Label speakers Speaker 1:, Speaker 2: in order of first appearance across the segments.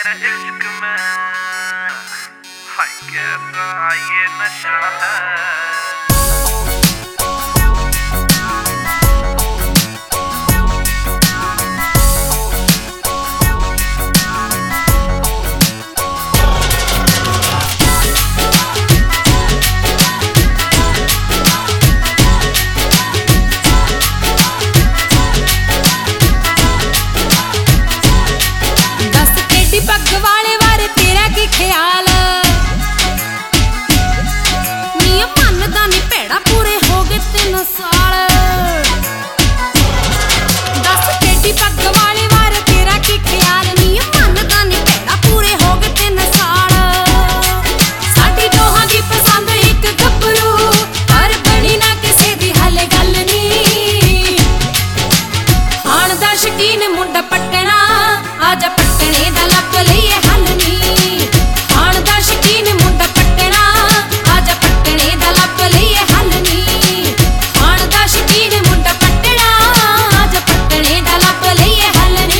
Speaker 1: इश्क में हाय कैसा ये नशा है।
Speaker 2: पग वाले वारे तेरा की ख्याल नी मनदा नी भेड़ा पूरे हो गए 3 साल। दस केडी पग वाले वारे तेरा की ख्याल नी मनदा नी भेड़ा पूरे हो गए 3 साल। साडी दोहां दी पसंद एक गबरू पर बनी ना किसे दी हले गल नी। आण दा शकीन मुंडा पटना आजा पटने दा लप लईए हल नी। आण दा शकीन मुंडा पटना आजा पटने दा लप लईए हल नी। आण दा शकीन मुंडा पटना आजा पटने दा लप लईए हल नी।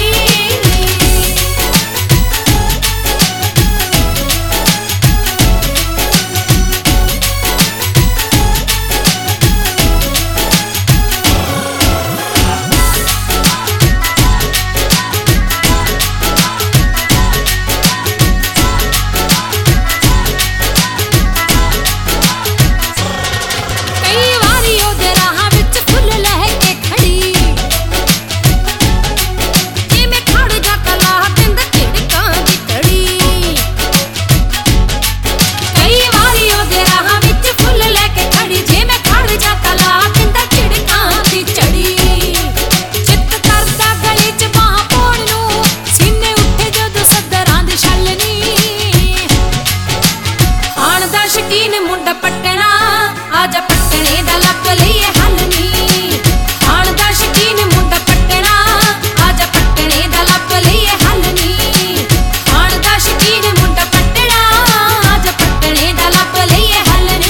Speaker 2: मुंडा पटना आजा पटने दा लप लईए हल नी। आण दा शकीन मुंडा पटना आजा पटने दा लप लईए हल नी। आण दा शकीन मुंडा पटना आजा पटने दा लप लईए हल नी।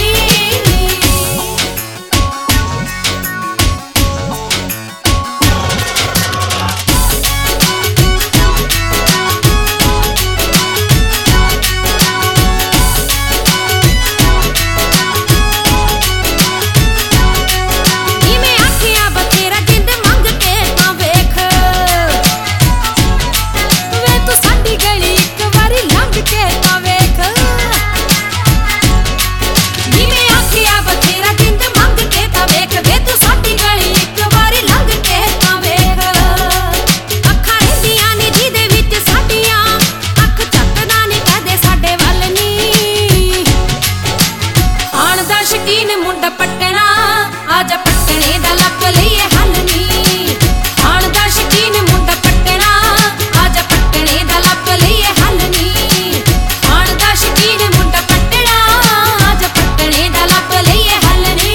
Speaker 2: शकीन मुंडा पटना आजा पटने दा लप लईए हल नी। आण दा शकीन मुंडा पटना आजा पटने दा लप लईए हल नी। आण दा शकीन मुंडा पटना आजा पटने दा लप लईए हल नी।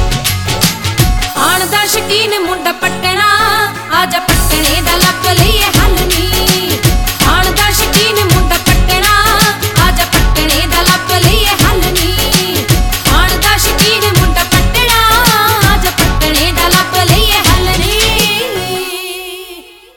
Speaker 2: शकीन मुंडा पटना आजा पटने दा लप लईए